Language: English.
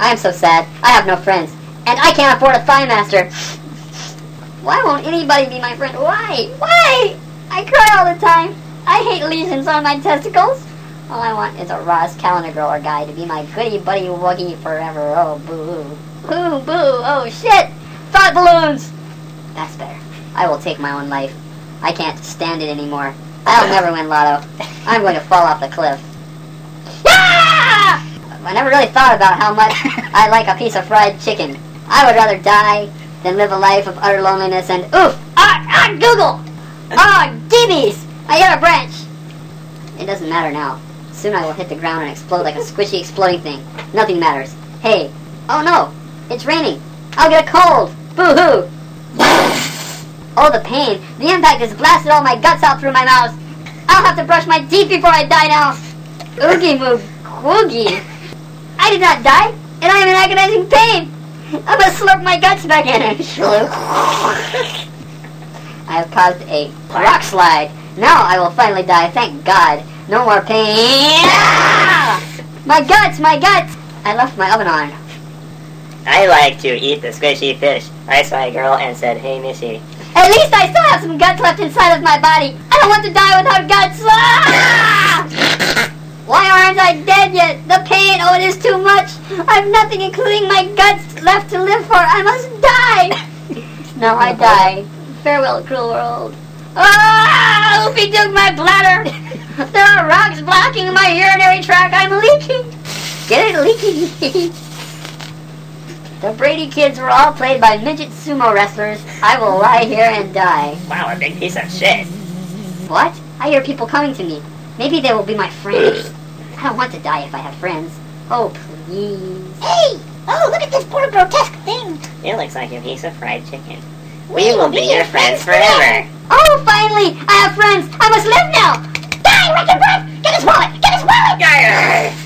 I am so sad. I have no friends. And I can't afford a Thigh Master. Why won't anybody be my friend? Why? Why? I cry all the time. I hate lesions on my testicles. All I want is a Ross Calendar Girl or guy to be my goody buddy wuggy forever. Oh, boo. Boo, boo. Oh, shit. Thought balloons. That's better. I will take my own life. I can't stand it anymore. I'll never win Lotto. I'm going to fall off the cliff. Ah! I never really thought about how much I like a piece of fried chicken. I would rather die than live a life of utter loneliness and oof! Google! Gibbies! I hit a branch! It doesn't matter now. Soon I will hit the ground and explode like a squishy exploding thing. Nothing matters. Hey! Oh no! It's raining! I'll get a cold! Boo-hoo! Oh, the pain! The impact has blasted all my guts out through my mouth! I'll have to brush my teeth before I die now! Oogie moo woogie! I did not die, and I am in agonizing pain! I'm gonna slurp my guts back in and slurp. I have caused a rock slide. Now I will finally die, thank God. No more pain. Ah! My guts, my guts! I left my oven on. I like to eat the squishy fish. I saw a girl and said, hey, Missy. At least I still have some guts left inside of my body. I don't want to die without guts. Ah! Why aren't I dead yet? The pain, oh, it is too much. I have nothing, including my guts, left to live for. I must die. Now I die. Farewell, cruel world. Ah! Oopie dug my bladder. There are rocks blocking my urinary tract. I'm leaking. Get it, leaking. The Brady kids were all played by midget sumo wrestlers. I will lie here and die. Wow, a big piece of shit. What? I hear people coming to me. Maybe they will be my friends. I don't want to die if I have friends. Oh, please. Hey! Oh, look at this poor grotesque thing. It looks like a piece of fried chicken. We will be your friends forever. Oh, finally! I have friends! I must live now! Die, Wrecking Breath! Get his wallet! Get his wallet!